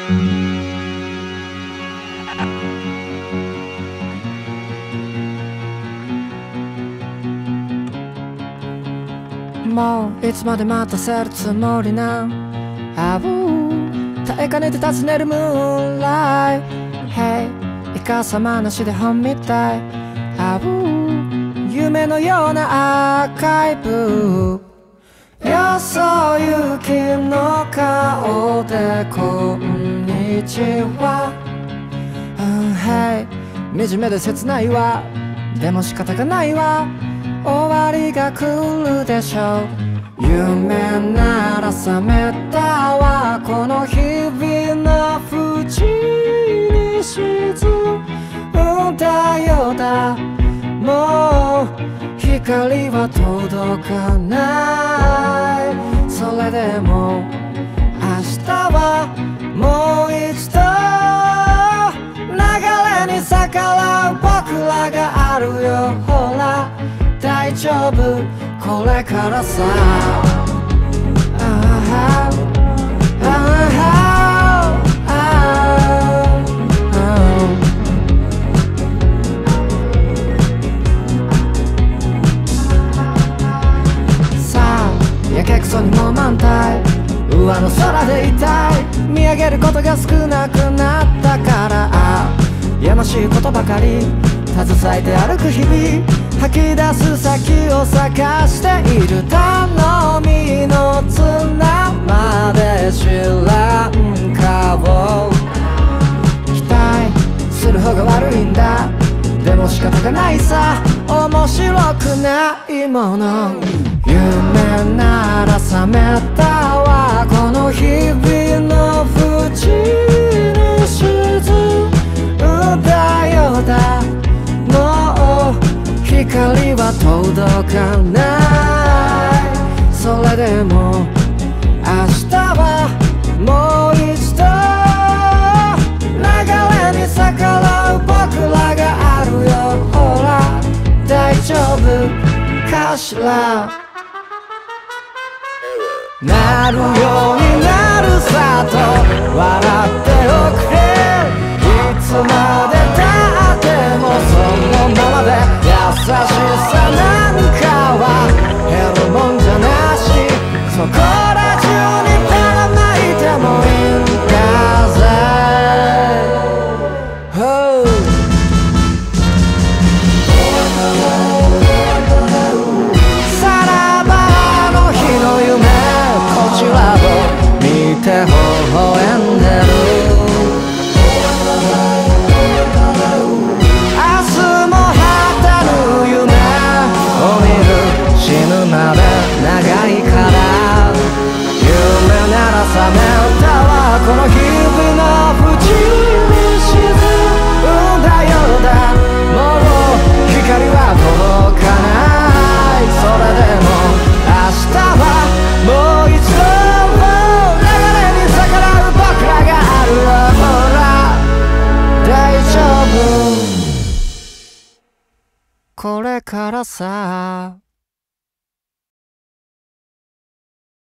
もういつまで待たせるつもりなんあぶ耐えかねて尋ねるムーンライト Hey イカサマなしで本みたいあぶ夢のようなアーカイブよそ行きの顔でこんにちは、Hey 惨めで切ないわでも仕方がないわ終わりが来るでしょう夢なら覚めたわこの日々の淵に沈んだようだもう光は届かないそれでも明日はもう一度流れに逆らう僕らがあるよほら大丈夫これからささあやけくそにも満タイ上の空でいたい見上げることが少なくなったからやましいことばかり携えて歩く日々吐き出す先を探している頼みの綱まで知らん顔期待する方が悪いんだでも仕方がないさ面白くないもの夢なら覚めたわこの日々の淵に沈んだようだもう光は届かないそれでも明日はもう一度流れに逆らう僕らがあるよほら大丈夫かしらなるようになるさと笑っておくれいつまでたってもそのままで優しさなんかは減るもんじゃなしそこら中にばらまいてもいいんだぜ、さらばの日の夢こちらを見て微笑んでる死ぬまで長いから夢なら覚めたわこの日々の淵に沈んだようだもう光は届かないそれでも明日はもう一度流れに逆らう僕らがあるよほら大丈夫これからさ